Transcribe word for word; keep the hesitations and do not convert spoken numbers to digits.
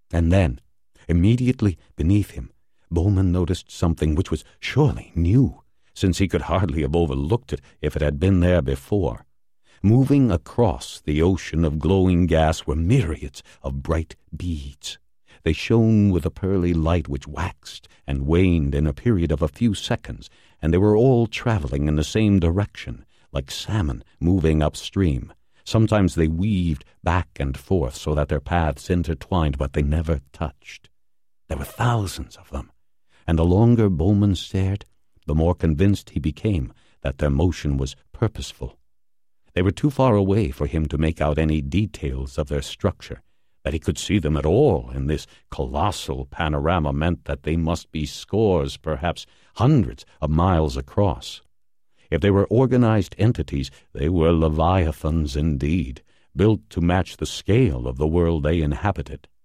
And then, immediately beneath him, Bowman noticed something which was surely new, since he could hardly have overlooked it if it had been there before. Moving across the ocean of glowing gas were myriads of bright beads. They shone with a pearly light which waxed and waned in a period of a few seconds, and they were all traveling in the same direction, like salmon moving upstream. Sometimes they weaved back and forth so that their paths intertwined, but they never touched. There were thousands of them, and the longer Bowman stared, the more convinced he became that their motion was purposeful. They were too far away for him to make out any details of their structure. That he could see them at all in this colossal panorama meant that they must be scores, perhaps hundreds of miles across. If they were organized entities, they were leviathans indeed, built to match the scale of the world they inhabited.